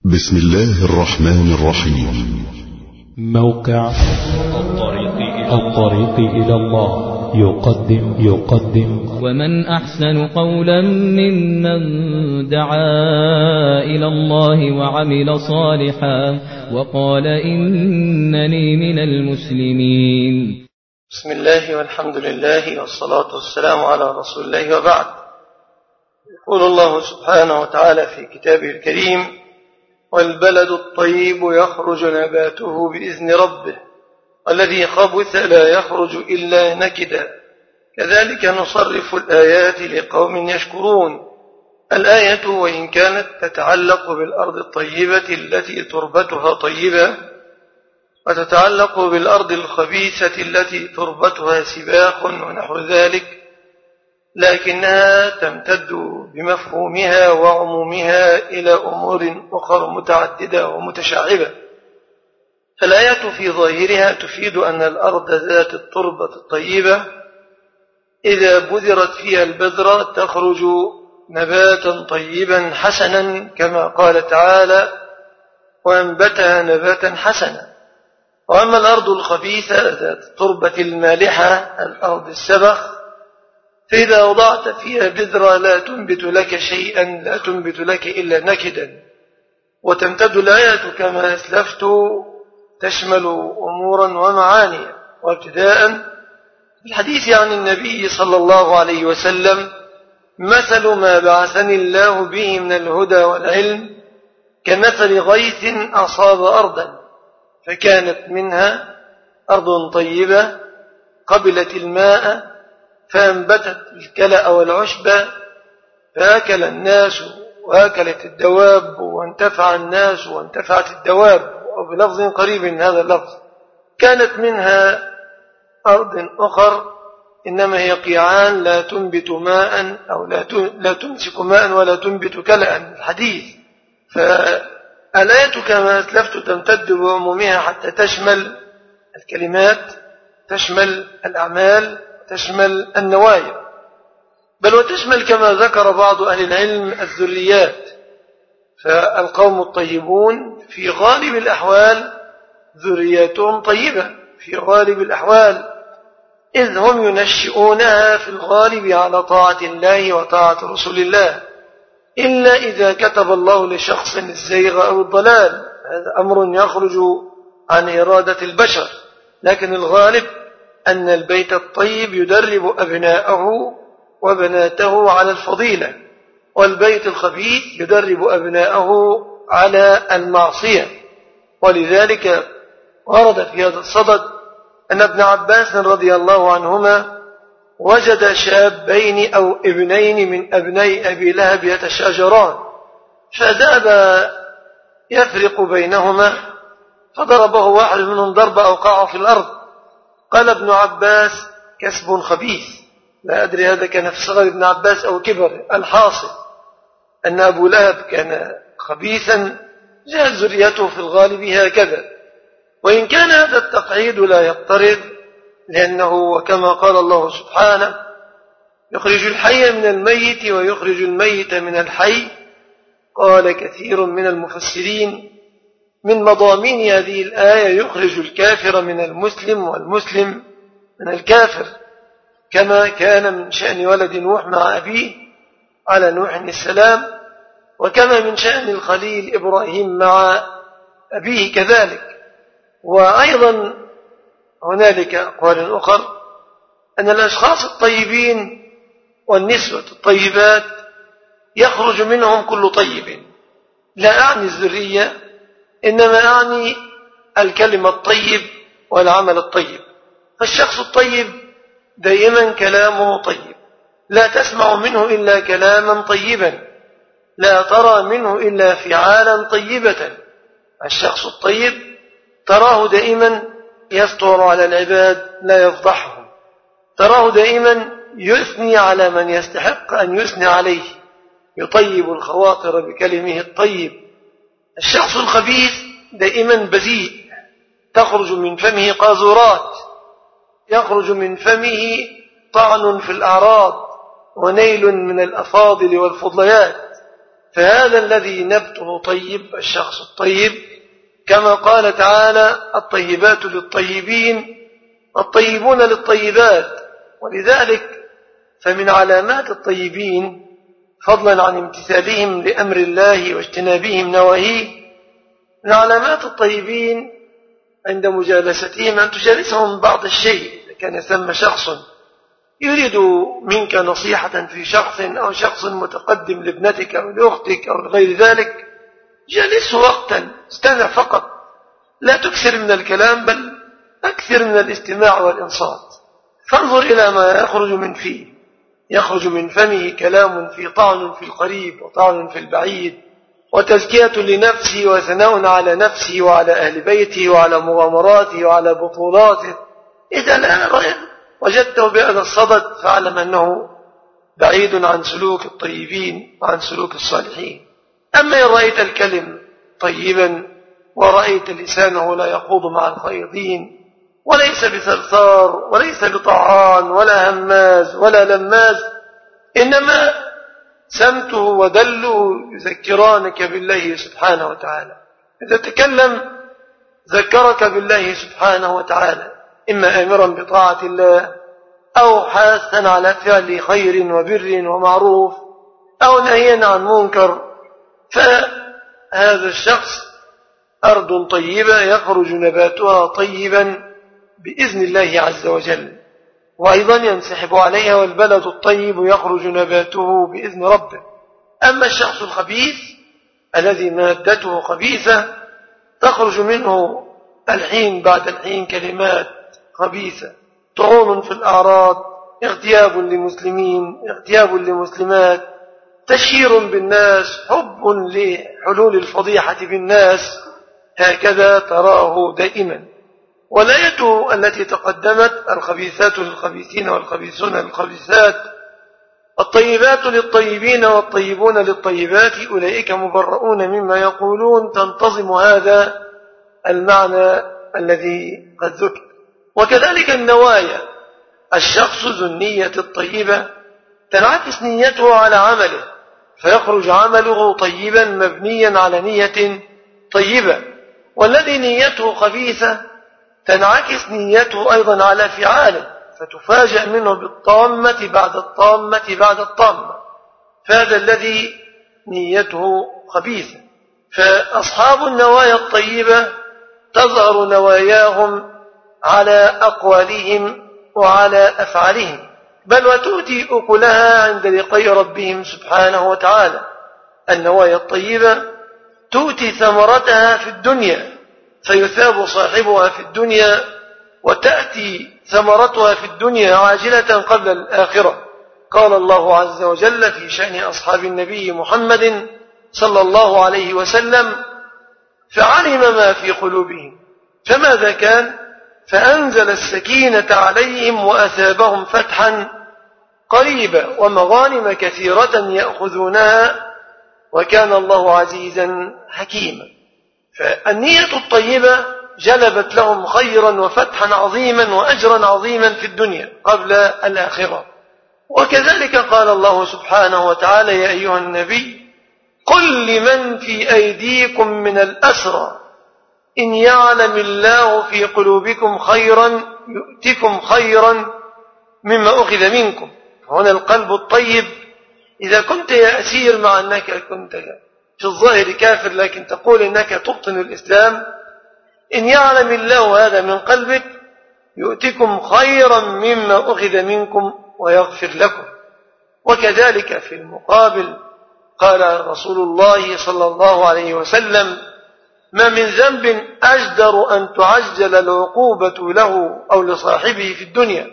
بسم الله الرحمن الرحيم. موقع الطريق إلى الله يقدم ومن أحسن قولا ممن دعا إلى الله وعمل صالحا وقال إنني من المسلمين. بسم الله والحمد لله والصلاة والسلام على رسول الله وبعد. يقول الله سبحانه وتعالى في كتابه الكريم: والبلد الطيب يخرج نباته بإذن ربه والذي خبث لا يخرج إلا نكدا كذلك نصرف الآيات لقوم يشكرون. الآية وإن كانت تتعلق بالأرض الطيبة التي تربتها طيبة وتتعلق بالأرض الخبيثة التي تربتها سباق ونحو ذلك، لكنها تمتد بمفهومها وعمومها إلى أمور أخرى متعددة ومتشعبة. فالآية في ظاهرها تفيد أن الأرض ذات التربة الطيبة إذا بذرت فيها البذرة تخرج نباتا طيبا حسنا كما قال تعالى: وأنبتها نباتا حسنا. وأما الأرض الخبيثة ذات التربة المالحة الأرض السبخ فإذا وضعت فيها بذرة لا تنبت لك شيئا، لا تنبت لك إلا نكدا. وتمتد الآية كما أسلفت تشمل أمورا ومعاني. وابتداء الحديث عن النبي صلى الله عليه وسلم: مثل ما بعثني الله به من الهدى والعلم كمثل غيث أصاب أرضا فكانت منها أرض طيبة قبلت الماء فأنبتت الكلأ والعشب فأكل الناس وأكلت الدواب وانتفع الناس وانتفعت الدواب، وبلفظ قريب من هذا اللفظ. كانت منها أرض أخر إنما هي قيعان لا تنبت ماء أو لا تمسك ماء ولا تنبت كلأ الحديث. فالآية كما أسلفت تمتد بعمومها حتى تشمل الكلمات، تشمل الأعمال، تشمل النوايا، بل وتشمل كما ذكر بعض أهل العلم الذريات. فالقوم الطيبون في غالب الأحوال ذرياتهم طيبة في غالب الأحوال، إذ هم ينشئونها في الغالب على طاعة الله وطاعة رسول الله، إلا إذا كتب الله لشخص الزيغ أو الضلال، هذا أمر يخرج عن إرادة البشر. لكن الغالب أن البيت الطيب يدرب أبناءه وبناته على الفضيلة، والبيت الخبيث يدرب أبناءه على المعصية. ولذلك ورد في هذا الصدد أن ابن عباس رضي الله عنهما وجد شابين أو ابنين من أبناء أبي لهب يتشاجران، فذهب يفرق بينهما فضربه واحد منهم ضربة أوقعه في الأرض. قال ابن عباس: كسب خبيث. لا أدري هذا كان في صغر ابن عباس أو كبر. الحاصل أن أبو لهب كان خبيثا، جاءت ذريته في الغالب هكذا. وإن كان هذا التقعيد لا يقترض، لأنه وكما قال الله سبحانه: يخرج الحي من الميت ويخرج الميت من الحي. قال كثير من المفسرين من مضامين هذه الآية: يخرج الكافر من المسلم والمسلم من الكافر، كما كان من شأن ولد نوح مع أبيه على نوح السلام، وكما من شأن الخليل إبراهيم مع أبيه كذلك. وأيضا هنالك أقوال أخر أن الأشخاص الطيبين والنسوة الطيبات يخرج منهم كل طيب. لا أعني الذرية، إنما أعني الكلمة الطيب والعمل الطيب. فالشخص الطيب دائما كلامه طيب، لا تسمع منه إلا كلاما طيبا، لا ترى منه إلا فعالا طيبة. الشخص الطيب تراه دائما يستر على العباد لا يفضحهم، تراه دائما يثني على من يستحق أن يثني عليه، يطيب الخواطر بكلمه الطيب. الشخص الخبيث دائما بذيء، تخرج من فمه قاذورات، يخرج من فمه طعن في الأعراض ونيل من الأفاضل والفضليات. فهذا الذي نبته طيب، الشخص الطيب، كما قال تعالى: الطيبات للطيبين الطيبون للطيبات. ولذلك فمن علامات الطيبين فضلا عن امتثالهم لأمر الله واجتنابهم نواهيه، من علامات الطيبين عند مجالستهم أن تجالسهم بعض الشيء. إذا كان ثم شخص يريد منك نصيحة في شخص أو شخص متقدم لابنتك أو لأختك أو غير ذلك، جالسه وقتا، استمع فقط، لا تكثر من الكلام بل أكثر من الاستماع والإنصات. فانظر إلى ما يخرج من فيه، يخرج من فمه كلام في طعن في القريب وطعن في البعيد، وتزكية لنفسه وثناء على نفسه وعلى أهل بيته وعلى مغامراته وعلى بطولاته. إذا لا وجدته بهذا الصدد فاعلم أنه بعيد عن سلوك الطيبين وعن سلوك الصالحين. أما إن رأيت الكلم طيبا ورأيت لسانه لا يخوض مع الخائضين، وليس بثرثار وليس بطعان ولا هماز ولا لماز، إنما سمته ودله يذكرانك بالله سبحانه وتعالى. إذا تكلم ذكرك بالله سبحانه وتعالى، إما آمرا بطاعة الله أو حاثا على فعل خير وبر ومعروف أو نهيا عن منكر، فهذا الشخص أرض طيبة يخرج نباتها طيبا بإذن الله عز وجل، وأيضا ينسحب عليها، والبلد الطيب يخرج نباته بإذن ربه. أما الشخص الخبيث الذي مادته خبيثة تخرج منه الحين بعد الحين كلمات خبيثة، طعون في الأعراض، اغتياب للمسلمين، اغتياب للمسلمات، تشهير بالناس، حب لحلول الفضيحة بالناس، هكذا تراه دائما. والآية التي تقدمت: الخبيثات للخبيثين والخبيثون للخبيثات الطيبات للطيبين والطيبون للطيبات أولئك مبرؤون مما يقولون، تنتظم هذا المعنى الذي قد ذكر. وكذلك النوايا، الشخص ذو النية الطيبة تنعكس نيته على عمله، فيخرج عمله طيبا مبنيا على نية طيبة. والذي نيته خبيثة تنعكس نيته أيضا على فعاله، فتفاجأ منه بالطامة بعد الطامة بعد الطامة، فهذا الذي نيته خبيثة. فأصحاب النوايا الطيبة تظهر نواياهم على أقوالهم وعلى أفعالهم، بل وتؤتي أكلها عند لقاء ربهم سبحانه وتعالى. النوايا الطيبة تؤتي ثمرتها في الدنيا، فيثاب صاحبها في الدنيا، وتأتي ثمرتها في الدنيا عاجلة قبل الآخرة. قال الله عز وجل في شأن أصحاب النبي محمد صلى الله عليه وسلم: فعلم ما في قلوبهم، فماذا كان؟ فأنزل السكينة عليهم وأثابهم فتحا قريبا ومغانم كثيرة يأخذونها وكان الله عزيزا حكيما. فالنية الطيبة جلبت لهم خيرا وفتحا عظيما وأجرا عظيما في الدنيا قبل الآخرة. وكذلك قال الله سبحانه وتعالى: يا أيها النبي قل لمن في أيديكم من الأسرى إن يعلم الله في قلوبكم خيرا يؤتكم خيرا مما أخذ منكم. هنا القلب الطيب، إذا كنت يا أسير مع أنك كنت في الظاهر كافر لكن تقول إنك تبطن الإسلام، إن يعلم الله هذا من قلبك يؤتكم خيرا مما أخذ منكم ويغفر لكم. وكذلك في المقابل قال رسول الله صلى الله عليه وسلم: ما من ذنب أجدر أن تعجل العقوبة له أو لصاحبه في الدنيا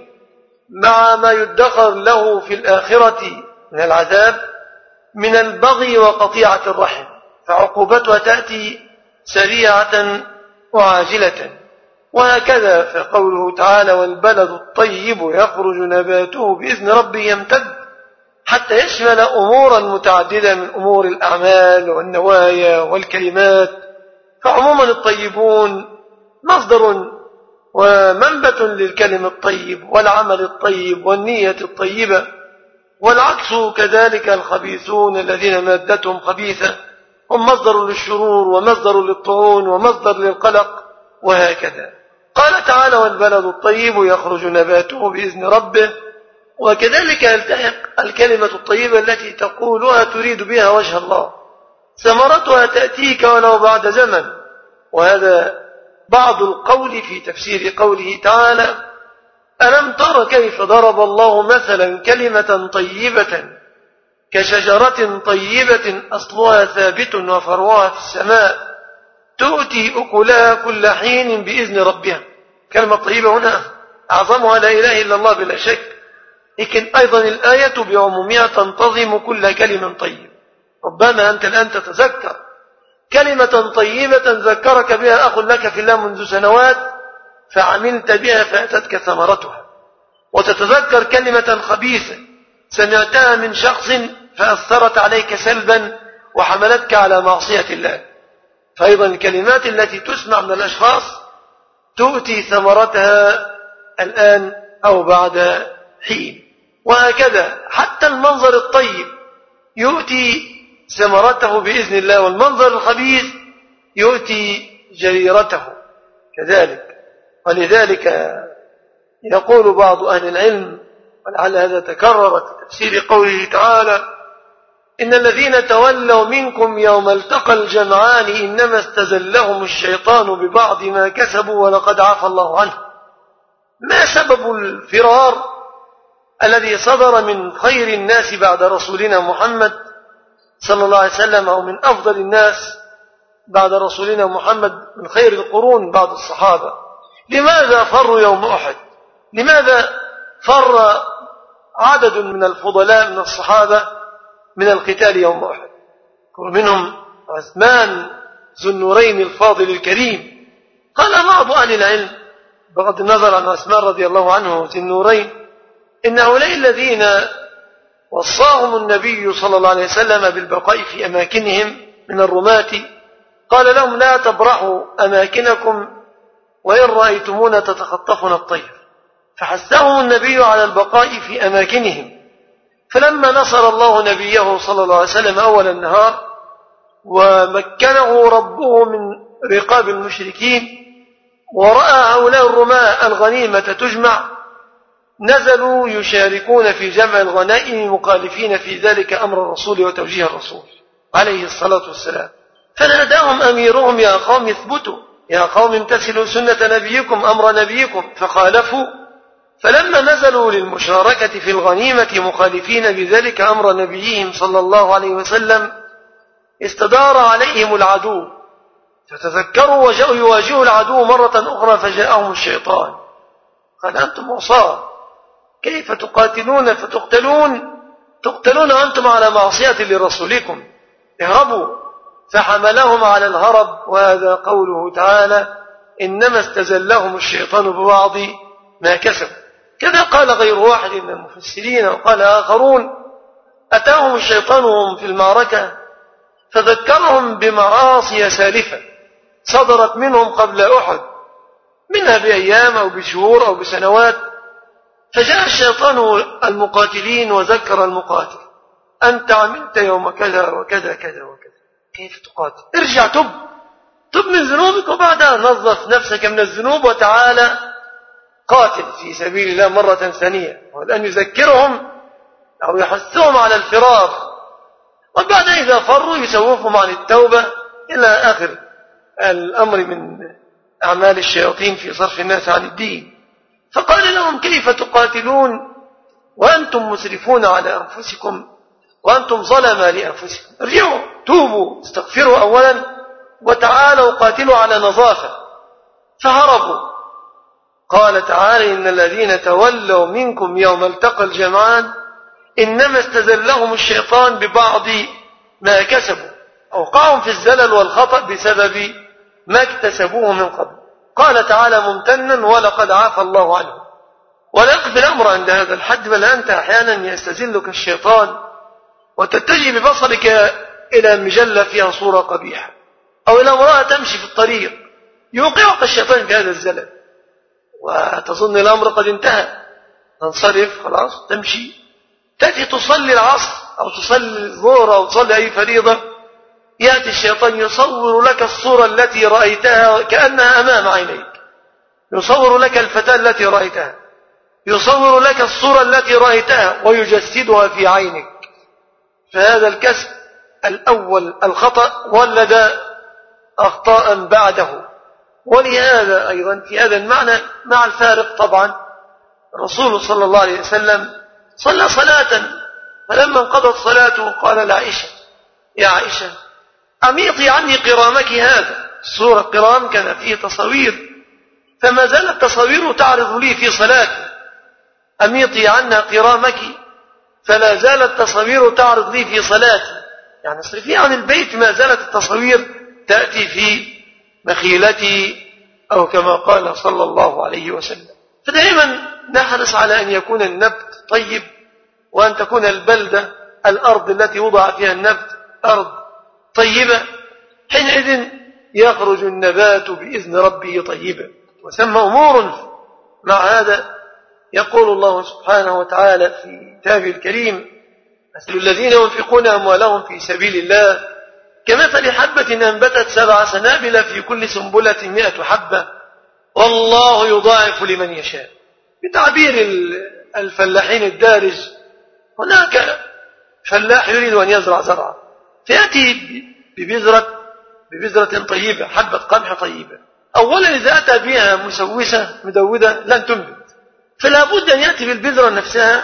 مع ما يدخر له في الآخرة من العذاب من البغي وقطيعة الرحم، فعقوبتها تأتي سريعة وعاجلة. وهكذا فقوله تعالى: والبلد الطيب يخرج نباته بإذن ربه يمتد، حتى يشمل أمورا متعددة من أمور الأعمال والنوايا والكلمات. فعموما الطيبون مصدر ومنبت للكلم الطيب والعمل الطيب والنية الطيبة. والعكس كذلك الخبيثون الذين مادتهم خبيثة هم مصدر للشرور ومصدر للطعون ومصدر للقلق وهكذا. قال تعالى والبلد الطيب يخرج نباته بإذن ربه. وكذلك يلتحق الكلمة الطيبة التي تقولها تريد بها وجه الله ثمرتها تأتيك ولو بعد زمن. وهذا بعض القول في تفسير قوله تعالى ألم تر كيف ضرب الله مثلا كلمة طيبة كشجرة طيبة أصلها ثابت وفروعها في السماء تؤتي أكلها كل حين بإذن ربها. كلمة طيبة هنا أعظمها لا إله إلا الله بلا شك، لكن أيضا الآية بعمومها تنتظم كل كلمة طيب. ربما أنت الآن تتذكر كلمة طيبة ذكرك بها أخ لك في الله منذ سنوات فعملت بها فأتتك ثمرتها، وتتذكر كلمة خبيثة سمعتها من شخص فأثرت عليك سلبا وحملتك على معصية الله. فأيضا الكلمات التي تسمع من الأشخاص تؤتي ثمرتها الآن أو بعد حين. وهكذا حتى المنظر الطيب يؤتي ثمرته بإذن الله، والمنظر الخبيث يؤتي جريرته كذلك. ولذلك يقول بعض أهل العلم، ولعل هذا تكرر في تفسير قوله تعالى إن الذين تولوا منكم يوم التقى الجمعان إنما استزلهم الشيطان ببعض ما كسبوا ولقد عفى الله عنه. ما سبب الفرار الذي صدر من خير الناس بعد رسولنا محمد صلى الله عليه وسلم، أو من أفضل الناس بعد رسولنا محمد من خير القرون بعد الصحابة؟ لماذا فروا يوم أحد؟ لماذا فر عدد من الفضلاء من الصحابة من القتال يوم أحد؟ ومنهم عثمان ذو النورين الفاضل الكريم. قال بعض أهل العلم بغض النظر عن عثمان رضي الله عنه ذي النورين إن هؤلاء الذين وصاهم النبي صلى الله عليه وسلم بالبقاء في أماكنهم من الرماة قال لهم لا تبرحوا أماكنكم وإن رأيتمونا تتخطفنا الطير، فحثهم النبي على البقاء في أماكنهم. فلما نصر الله نبيه صلى الله عليه وسلم أول النهار ومكنه ربه من رقاب المشركين ورأى هؤلاء الرماة الغنيمة تجمع نزلوا يشاركون في جمع الغنائم مخالفين في ذلك أمر الرسول وتوجيه الرسول عليه الصلاة والسلام. فناداهم أميرهم يا قوم اثبتوا، يا قوم امتثلوا سنة نبيكم أمر نبيكم، فخالفوا. فلما نزلوا للمشاركة في الغنيمة مخالفين بذلك أمر نبيهم صلى الله عليه وسلم استدار عليهم العدو فتذكروا وجاءوا يواجهوا العدو مرة أخرى فجاءهم الشيطان قال أنتم عصاة كيف تقاتلون تقتلون وأنتم على معصية لرسولكم، اهربوا. فحملهم على الهرب. وهذا قوله تعالى إنما استزلهم الشيطان ببعض ما كسبوا. كذا قال غير واحد من المفسرين وقال آخرون أتاهم الشيطان وهم في المعركة فذكرهم بمعاصي سالفة صدرت منهم قبل أحد منها بأيام أو بشهور أو بسنوات، فجاء الشيطان المقاتلين وذكر المقاتل أنت عملت يوم كذا وكذا كذا وكذا، كيف تقاتل؟ ارجع تب من ذنوبك وبعدها نظف نفسك من الذنوب وتعالى قاتل في سبيل الله مرة ثانية. والآن يذكرهم أو يحثهم على الفرار، وبعد إذا فروا يسوفهم عن التوبة إلى آخر الأمر من أعمال الشياطين في صرف الناس عن الدين. فقال لهم كيف تقاتلون وأنتم مسرفون على أنفسكم وأنتم ظلما لأنفسكم، ارجعوا توبوا استغفروا أولا وتعالوا قاتلوا على نظافة. فهربوا. قال تعالى إن الذين تولوا منكم يوم التقى الجمعان إنما استزلهم الشيطان ببعض ما كسبوا، أوقعهم في الزلل والخطأ بسبب ما اكتسبوه من قبل. قال تعالى ممتنا ولقد عفى الله عنه. ولا يقف الأمر عند هذا الحد، بل أنت أحيانا يستزلك الشيطان وتتجه ببصرك إلى مجلة فيها صورة قبيحة أو إلى امرأة تمشي في الطريق يوقعك الشيطان في هذا الزلل وتظن الأمر قد انتهى، تنصرف خلاص تمشي تأتي تصلي العصر أو تصلي الظهر أو تصلي أي فريضة، يأتي الشيطان يصور لك الصورة التي رأيتها كأنها أمام عينيك، يصور لك الفتاة التي رأيتها، يصور لك الصورة التي رأيتها ويجسدها في عينك. فهذا الكسب الأول الخطأ ولد أخطاء بعده. ولهذا أيضا في هذا المعنى مع الفارق طبعا الرسول صلى الله عليه وسلم صلى صلاة، فلما انقضت صلاته قال لعائشة: يا عائشة أميطي عني قرامك هذا. الصورة القرام كان فيه تصوير، فما زالت تصويره تعرض لي في صلاتي، أميطي عنا قرامك، فلا زالت تصويره تعرض لي في صلاتي، يعني اصرفي عن البيت، ما زالت التصوير تأتي في مخيلتي، أو كما قال صلى الله عليه وسلم. فدائما نحرص على أن يكون النبت طيب، وأن تكون البلدة الأرض التي وضع فيها النبت أرض طيبة، حينئذ يخرج النبات بإذن ربه طيبا. وثم أمور مع هذا يقول الله سبحانه وتعالى في كتابه الكريم: مثل الذين ينفقون أموالهم في سبيل الله كمثل حبة أنبتت 7 سنابل في كل سنبلة 100 حبة والله يضاعف لمن يشاء. بتعبير الفلاحين الدارج، هناك فلاح يريد أن يزرع زرعا، فيأتي ببذرة طيبة، حبة قمح طيبة. أولا إذا أتى بها مسوسة مدودة لن تنبت، فلا بد أن يأتي بالبذرة نفسها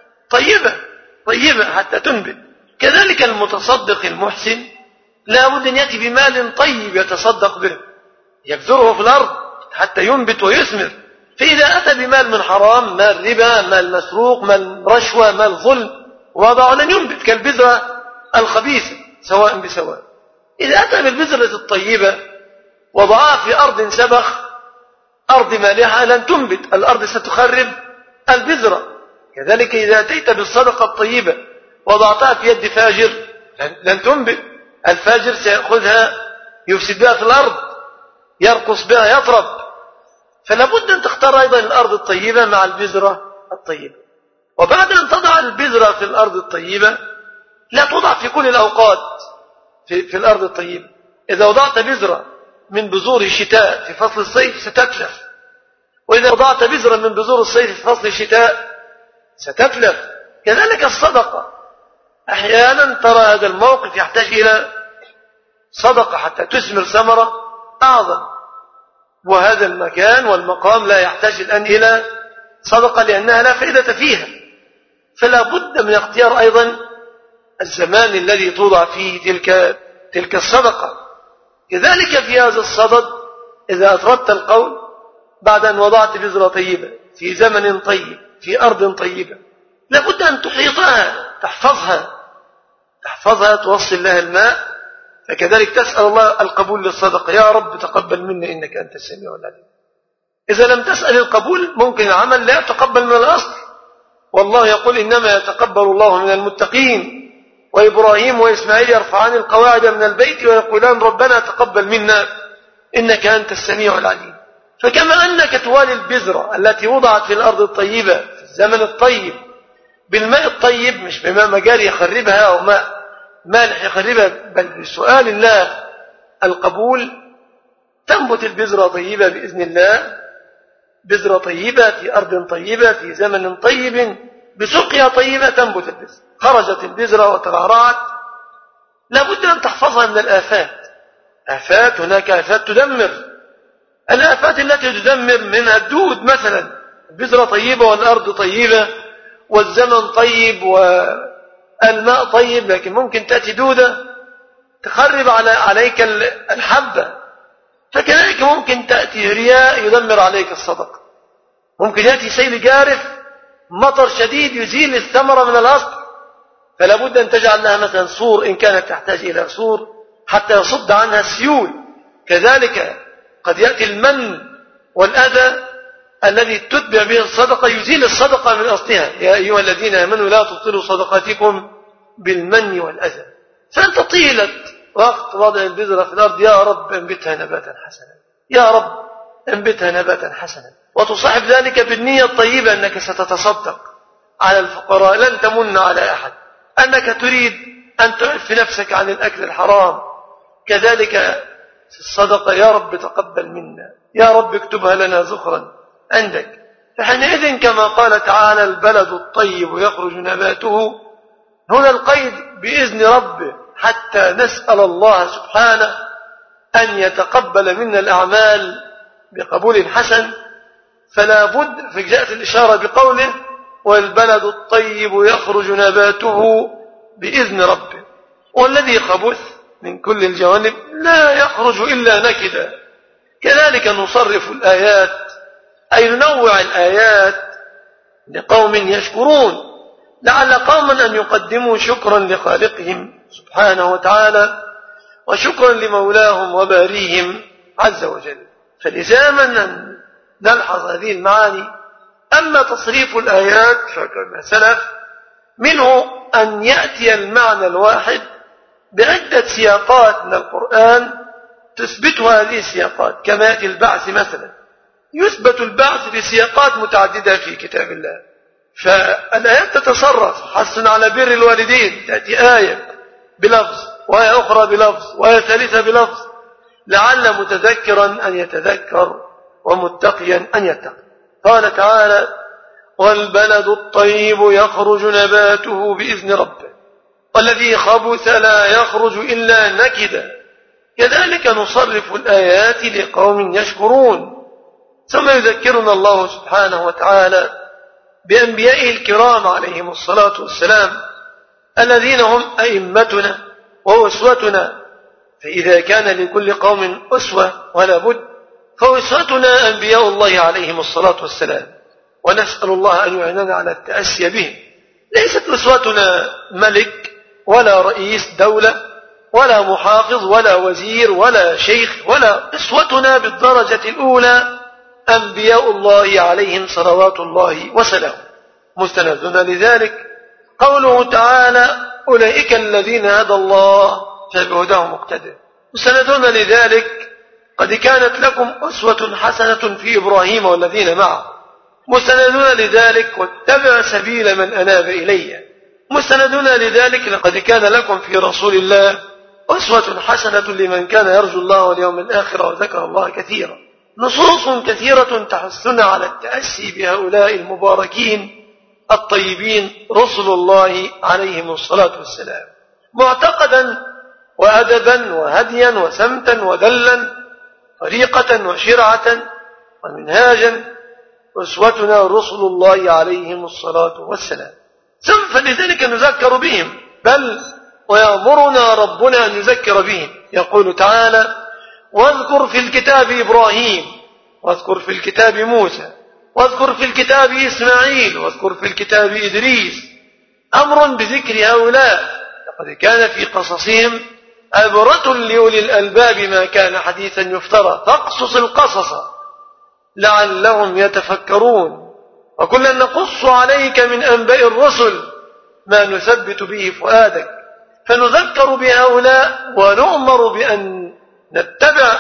طيبة حتى تنبت. كذلك المتصدق المحسن لا بد أن يأتي بمال طيب يتصدق به، يبذره في الأرض حتى ينبت ويثمر. فإذا أتى بمال من حرام، مال ربا، مال مسروق، مال رشوة، مال ظلم، وضعه لن ينبت كالبذرة الخبيثة سواء بسواء. إذا أتى بالبذرة الطيبة وضعها في أرض سبخ، أرض مالحة، لن تنبت، الأرض ستخرب البذرة. كذلك إذا أتيت بالصدقة الطيبة وضعتها في يد فاجر لن تنبت، الفاجر سيأخذها يفسد بها في الأرض، يرقص بها، يطرب. فلا بد أن تختار أيضا الأرض الطيبة مع البذرة الطيبة. وبعد أن تضع البذرة في الأرض الطيبة لا توضع في كل الأوقات في الأرض الطيبة. إذا وضعت بذرة من بذور الشتاء في فصل الصيف ستتلف، وإذا وضعت بذرة من بذور الصيف في فصل الشتاء ستتلف. كذلك الصدقة، أحيانا ترى هذا الموقف يحتاج إلى صدقة حتى تثمر ثمرة أعظم، وهذا المكان والمقام لا يحتاج الآن إلى صدقة لأنها لا فائدة فيها. فلا بد من اختيار أيضا الزمان الذي توضع فيه تلك الصدقة. كذلك في هذا الصدد إذا أطردت القول بعد أن وضعت بذرة طيبة في زمن طيب في أرض طيبة، لابد أن تحيطها، تحفظها، توصل لها الماء. فكذلك تسأل الله القبول للصدقة: يا رب تقبل منا إنك أنت السميع العليم. إذا لم تسأل القبول ممكن العمل لا يتقبل من الأصل، والله يقول: إنما يتقبل الله من المتقين. وإبراهيم وإسماعيل يرفعان القواعد من البيت ويقولان ربنا تقبل منا إنك أنت السميع العليم. فكما أنك توالي البذرة التي وضعت في الأرض الطيبة في الزمن الطيب بالماء الطيب، مش بماء مجاري يخربها أو ماء مالح يخربها، بل بسؤال الله القبول، تنبت البذرة طيبة بإذن الله، بذرة طيبة في أرض طيبة في زمن طيب بسقيا طيبة تنبت البذرة. خرجت البذرة وترعرعت، لابد أن تحفظها من الآفات. هناك آفات تدمر، الآفات التي تدمر منها الدود مثلا. البذرة طيبة والأرض طيبة والزمن طيب والماء طيب، لكن ممكن تأتي دودة تخرب عليك الحبة. فكذلك ممكن تأتي رياء يدمر عليك الصدقة، ممكن يأتي سيل جارف، مطر شديد يزيل الثمرة من الأصل. فلا بد أن تجعل لها مثلا سور إن كانت تحتاج إلى سور حتى يصد عنها السيول. كذلك قد يأتي المن والأذى الذي تتبع به الصدقة يزيل الصدقة من أصلها: يا أيها الذين آمنوا لا تبطلوا صدقاتكم بالمن والأذى. فأنت طيلة وقت وضع البذرة في الأرض: يا رب انبتها نباتا حسنا، يا رب انبتها نباتا حسنا، وتصاحب ذلك بالنية الطيبة أنك ستتصدق على الفقراء، لن تمن على أحد. أنك تريد أن تعف نفسك عن الأكل الحرام، كذلك في الصدقة، يا رب تقبل منا، يا رب اكتبها لنا زخرا عندك. فحينئذ كما قال تعالى البلد الطيب يخرج نباته، هنا القيد بإذن ربه، حتى نسأل الله سبحانه أن يتقبل منا الأعمال بقبول حسن. فلا بد، فجاءت الإشارة بقوله والبلد الطيب يخرج نباته بإذن ربه. والذي خبث من كل الجوانب لا يخرج إلا نكدا. كذلك نصرف الآيات، أي ننوع الآيات لقوم يشكرون، لعل قوما أن يقدموا شكرا لخالقهم سبحانه وتعالى وشكرا لمولاهم وباريهم عز وجل. فلزاما أن نلحظ هذه المعاني. أما تصريف الآيات فكما سلف، منه أن يأتي المعنى الواحد بعدة سياقات من القرآن تثبت هذه السياقات، كما يأتي البعث مثلا، يثبت البعث بسياقات متعددة في كتاب الله. فالآيات تتصرف، حث على بر الوالدين، تأتي آية بلفظ وآية أخرى بلفظ وآية ثالثة بلفظ، لعل متذكرا أن يتذكر ومتقيا أن يتقي. قال تعالى والبلد الطيب يخرج نباته بإذن ربه والذي خبث لا يخرج إلا نكدا. كذلك نصرف الآيات لقوم يشكرون. ثم يذكرنا الله سبحانه وتعالى بأنبيائه الكرام عليهم الصلاة والسلام، الذين هم أئمتنا وأسوتنا. فإذا كان لكل قوم أسوة ولا بد، فأسوتنا أنبياء الله عليهم الصلاة والسلام، ونسأل الله أن يعيننا على التأسي بهم. ليست أسوتنا ملك ولا رئيس دولة ولا محافظ ولا وزير ولا شيخ، ولا أسوتنا بالدرجة الأولى أنبياء الله عليهم صلوات الله وسلامه. مستندنا لذلك قوله تعالى أولئك الذين هدى الله فبهداه مقتدى. مستندنا لذلك قد كانت لكم أسوة حسنة في إبراهيم والذين معه. مستندنا لذلك واتبع سبيل من أناب إلي. مستندنا لذلك لقد كان لكم في رسول الله أسوة حسنة لمن كان يرجو الله واليوم الآخر وذكر الله كثيرا. نصوص كثيرة تحثنا على التأسي بهؤلاء المباركين الطيبين رسل الله عليهم الصلاة والسلام، معتقدا وأدبا وهديا وسمتا ودلا، طريقة وشرعة ومنهاجا. أسوتنا رسل الله عليهم الصلاة والسلام. فلذلك نذكر بهم، بل ويأمرنا ربنا أن نذكر بهم. يقول تعالى واذكر في الكتاب إبراهيم واذكر في الكتاب موسى واذكر في الكتاب إسماعيل واذكر في الكتاب إدريس. أمر بذكر هؤلاء، لقد كان في قصصهم عبرة لأولي الألباب ما كان حديثا يفترى، فاقصص القصص لعلهم يتفكرون. وكلا نقص عليك من أنباء الرسل ما نثبت به فؤادك. فنذكر بهؤلاء ونؤمر بأن نتبع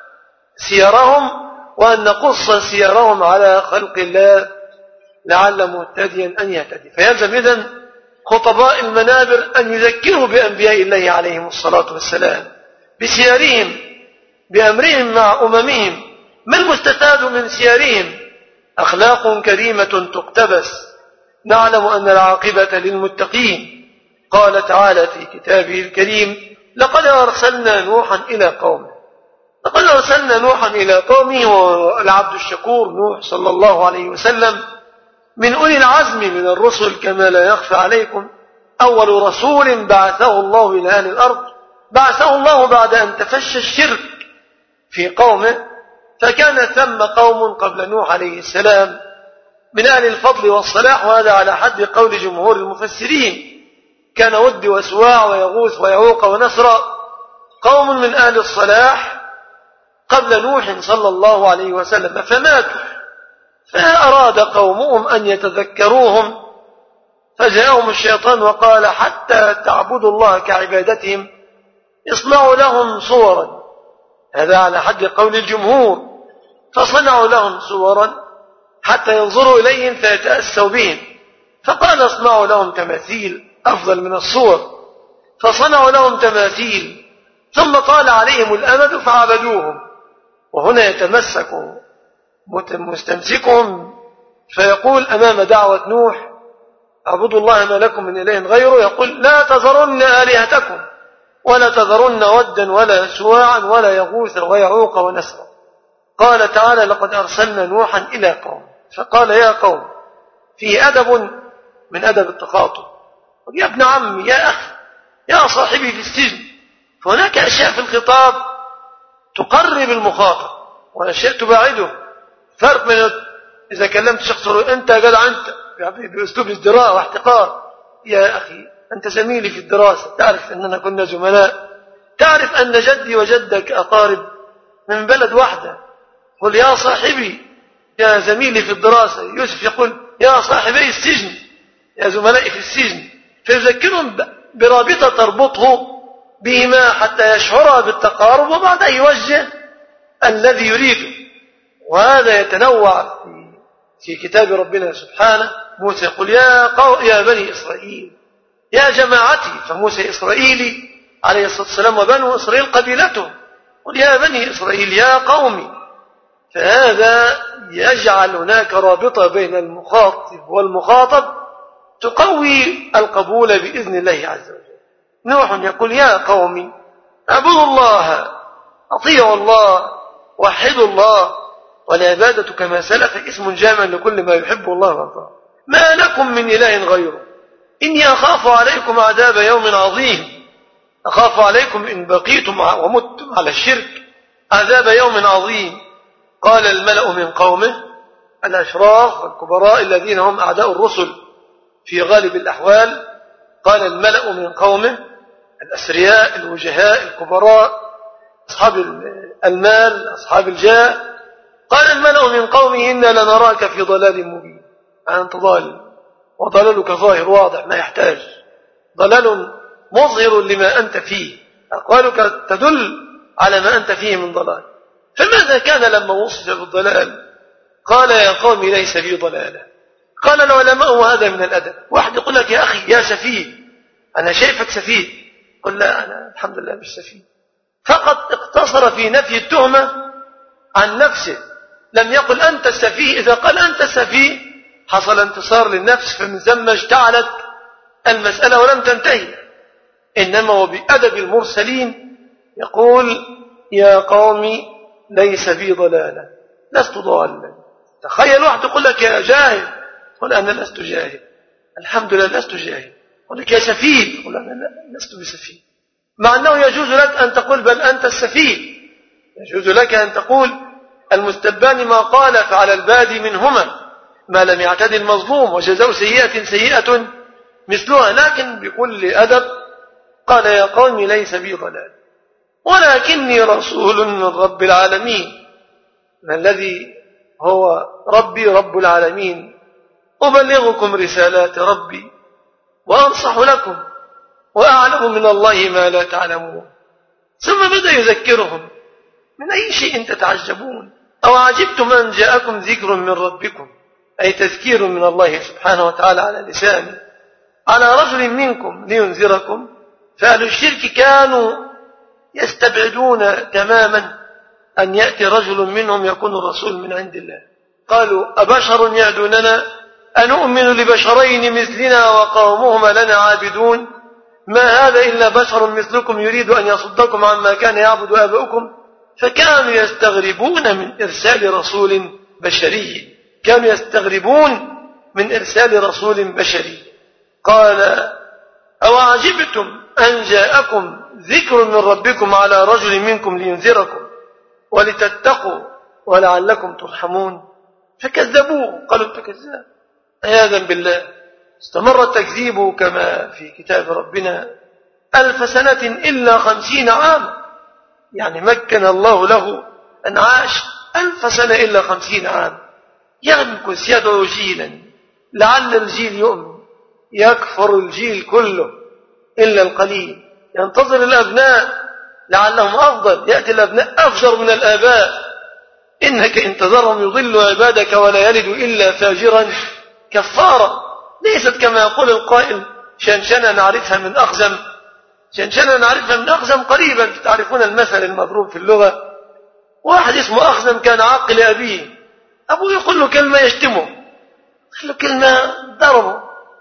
سيرهم وأن نقص سيرهم على خلق الله لعل مهتديا أن يهتدي. فيلزم إذن خطباء المنابر أن يذكروا بأنبياء الله عليهم الصلاة والسلام بسيرهم، بأمرهم مع أممهم. ما المستفاد من سيرهم؟ أخلاق كريمة تقتبس. نعلم أن العاقبة للمتقين. قال تعالى في كتابه الكريم لقد أرسلنا نوحا إلى قومه. لقد أرسلنا نوحا إلى قومه، والعبد الشكور نوح صلى الله عليه وسلم من أولي العزم من الرسل كما لا يخفى عليكم. أول رسول بعثه الله إلى أهل الأرض بعثه الله بعد أن تفشى الشرك في قومه، فكان ثم قوم قبل نوح عليه السلام من أهل الفضل والصلاح، وهذا على حد قول جمهور المفسرين. كان ود وسواع ويغوث ويعوق ونسر، قوم من أهل الصلاح قبل نوح صلى الله عليه وسلم فماتوا، فأراد قومهم أن يتذكروهم، فجاءهم الشيطان وقال حتى تعبدوا الله كعبادتهم اصنعوا لهم صورا. هذا على حد قول الجمهور. فصنعوا لهم صورا حتى ينظروا إليهم فيتأسوا بهم، فقال اصنعوا لهم تماثيل أفضل من الصور، فصنعوا لهم تماثيل، ثم طال عليهم الأمد فعبدوهم. وهنا يتمسك مستمسكهم فيقول أمام دعوة نوح اعبدوا الله ما لكم من إله غيره، يقول لا تذرن آلهتكم ولا تذرن ودا ولا سواعا ولا يغوث ويعوق ونسرا. قال تعالى لقد أرسلنا نوحا إلى قوم فقال يا قوم، فيه أدب من أدب التخاطب، يا ابن عمي، يا أخي، يا صاحبي في السجن. فهناك أشياء في الخطاب تقرب المخاطب وأشياء تباعده. فرق من إذا كلمت شخص أنت يا جدع أنت بأسلوب ازدراء واحتقار، يا أخي أنت زميلي في الدراسة، تعرف أننا كنا زملاء، تعرف أن جدي وجدك أقارب من بلد واحدة. قل يا صاحبي، يا زميلي في الدراسة. يوسف يقول يا صاحبي السجن، يا زملائي في السجن، فيذكرهم برابطة تربطه بهما حتى يشعر بالتقارب وبعد أن يوجه الذي يريده. وهذا يتنوع في كتاب ربنا سبحانه. موسى يقول يا بني إسرائيل، يا جماعتي، فموسى إسرائيلي عليه الصلاة والسلام وبنو إسرائيل قبيلته، قل يا بني إسرائيل يا قومي. فهذا يجعل هناك رابطة بين المخاطب والمخاطب تقوي القبول بإذن الله عز وجل. نوح يقول يا قومي اعبدوا الله، أطيعوا الله، وحدوا الله، والعبادة كما سلف اسم جامع لكل ما يحب الله ويرضاه، ما لكم من إله غيره، إني أخاف عليكم عذاب يوم عظيم، أخاف عليكم إن بقيتم ومتم على الشرك عذاب يوم عظيم. قال الملأ من قومه الأشراف والكبراء الذين هم أعداء الرسل في غالب الأحوال، قال الملأ من قومه الأثرياء الوجهاء الكبراء أصحاب المال أصحاب الجاه، قال الملأ من قومه إنا لنراك في ضلال مبين. أنت ضال، وضلالك ظاهر واضح ما يحتاج، ضلال مظهر لما أنت فيه، أقوالك تدل على ما أنت فيه من ضلال. فماذا كان لما وصف بالضلال؟ قال يا قوم ليس بي ضلالة. قال العلماء وهذا من الأدب. واحد يقول لك يا أخي يا سفيه، أنا شايفك سفيه، قل لا أنا الحمد لله مش سفيه. فقط اقتصر في نفي التهمة عن نفسه، لم يقل أنت السفيه. إذا قال أنت السفيه حصل انتصار للنفس، فمن ثم اشتعلت المسألة ولم تنتهي. إنما وبأدب المرسلين يقول يا قوم ليس بي ضلالة، لست ضالا. تخيل واحد يقول لك يا جاهل، قل أنا لست جاهل، الحمد لله لست جاهل. يقول لك يا سفيه، قل أنا لست بسفيه. مع أنه يجوز لك أن تقول بل أنت السفيه، يجوز لك أن تقول المستبان ما قال فعلى البادي منهما ما لم يعتد المظلوم، وجزاء سيئة سيئة مثلها. لكن بكل أدب قال يا قوم ليس بي ضلال ولكني رسول من رب العالمين، من الذي هو ربي رب العالمين، أبلغكم رسالات ربي وأنصح لكم وأعلم من الله ما لا تعلمون. ثم بدأ يذكرهم من أي شيء تتعجبون، أو عجبتم أن جاءكم ذكر من ربكم، أي تذكير من الله سبحانه وتعالى على لسانه على رجل منكم لينذركم. فأهل الشرك كانوا يستبعدون تماما أن يأتي رجل منهم يكون رسول من عند الله. قالوا أبشر يعدوننا أنؤمن لبشرين مثلنا وقومهما لنا عابدون، ما هذا إلا بشر مثلكم يريد أن يصدكم عما كان يعبد آباؤكم. فكانوا يستغربون من إرسال رسول بشري، كانوا يستغربون من إرسال رسول بشري. قال أو عجبتم أن جاءكم ذكر من ربكم على رجل منكم لينذركم ولتتقوا ولعلكم ترحمون. فكذبوه، قالوا انت كذاب عياذا بالله. استمر التكذيب كما في كتاب ربنا 1000 سنة إلا 50 عاما، يعني مكن الله له أن عاش 1000 سنة إلا 50 عام، يمكث يدعو جيلا لعل الجيل يؤمن، يكفر الجيل كله إلا القليل، ينتظر الأبناء لعلهم أفضل، يأتي الأبناء أفجر من الآباء. إنك إن تذرهم يضل عبادك ولا يلد إلا فاجرا كفارا. ليست كما يقول القائل شنشنة نعرفها من أخزم. شنشنة نعرفها من أخزم قريبا. تعرفون المثل المضروب في اللغة، واحد اسمه أخزم كان عاقل أبيه، أبوه يقول له كلمة يشتمه، يقول له كلمة ضربه،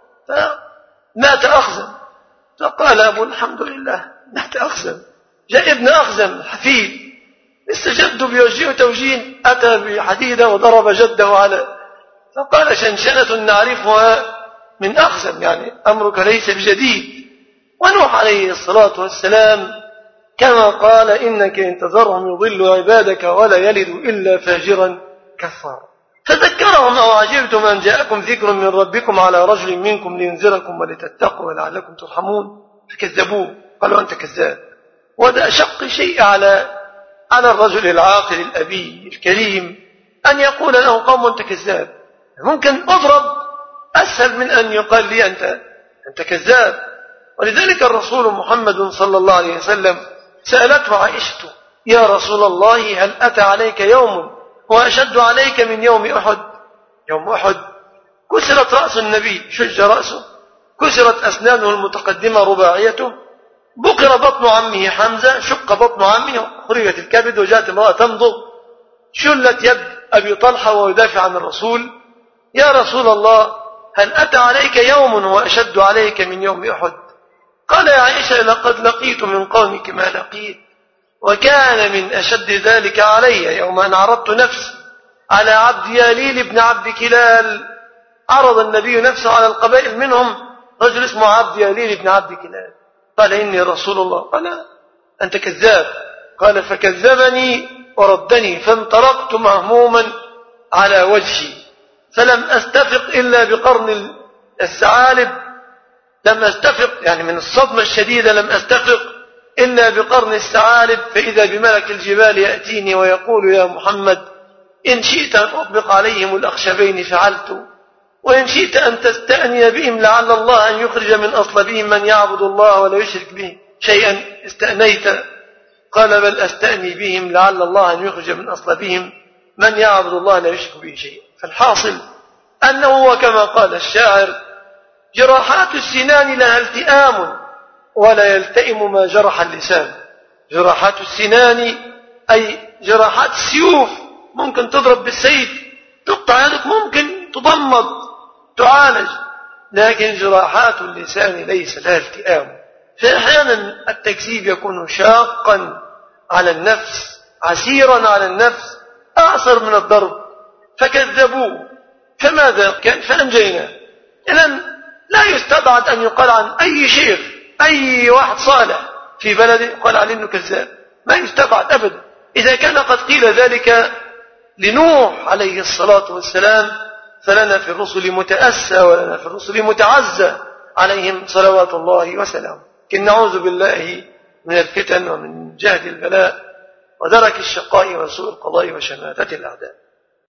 فمات أخزم. فقال أبو الحمد لله مات أخزم. جاء ابن أخزم الحفيد لسه جده بيوجهه توجيه، أتى بحديدة وضرب جده على، فقال شنشنة نعرفها من أخزم، يعني أمرك ليس بجديد. ونوح عليه الصلاة والسلام كما قال إنك إن تذرهم يضلوا عبادك ولا يلدوا إلا فاجرا كفارا. فذكرهم أو عجبتم أن جاءكم ذكر من ربكم على رجل منكم لينذركم ولتتقوا ولعلكم ترحمون، فكذبوه قالوا أنت كذاب. وهذا أشق شيء على الرجل العاقل الأبي الكريم أن يقول له قوم أنت كذاب. ممكن أضرب أسهل من أن يقال لي أنت كذاب. ولذلك الرسول محمد صلى الله عليه وسلم سألته عائشة يا رسول الله هل أتى عليك يوم هو أشد عليك من يوم أحد؟ يوم أحد كسرت رأس النبي، شج رأسه، كسرت أسنانه المتقدمة رباعيته، بقر بطن عمه حمزة، شق بطن عمه، خرجت الكبد وجاءت امرأة تمضغ، شلت يد أبي طلحة وهو يدافع عن الرسول. يا رسول الله هل أتى عليك يوم هو أشد عليك من يوم أحد؟ قال يا عائشة لقد لقيت من قومك ما لقيت، وكان من أشد ذلك علي يوم أن عرضت نفسي على عبد ياليل بن عبد كلال. عرض النبي نفسه على القبائل، منهم رجل اسمه عبد ياليل بن عبد كلال، قال إني رسول الله. قال أنت كذاب. قال فكذبني وردني، فانطلقت مهموما على وجهي فلم أستفق إلا بقرن الثعالب، لم أستفق يعني من الصدمة الشديدة، لم أستفق إلا بقرن الثعالب، فإذا بملك الجبال يأتيني ويقول يا محمد إن شئت أن أطبق عليهم الأخشبين فعلت، وإن شئت أن تستأني بهم لعل الله أن يخرج من أصلبهم من يعبد الله ولا يشرك به شيئا استأنيت. قال بل أستأني بهم لعل الله أن يخرج من أصلبهم من يعبد الله لا يشرك به شيئا. فالحاصل أنه وكما قال الشاعر جراحات السنان لها التئام ولا يلتئم ما جرح اللسان. جراحات السنان أي جراحات السيوف، ممكن تضرب بالسيف تقطع يدك، ممكن تضمد تعالج، لكن جراحات اللسان ليس لها التئام. فأحيانا التكذيب يكون شاقا على النفس، عسيرا على النفس، أعسر من الضرب. فكذبوه، فماذا كان؟ فأنجينا. إذن لا يستبعد أن يقال عن أي شيخ، أي واحد صالح في بلده يقال عليه إنه كذاب، ما يستبعد أبدا. إذا كان قد قيل ذلك لنوح عليه الصلاة والسلام، فلنا في الرسل متأسى ولنا في الرسل متعزى عليهم صلوات الله وسلامه. كن نعوذ بالله من الفتن ومن جهد البلاء ودرك الشقاء وسوء القضاء وشماتة الأعداء.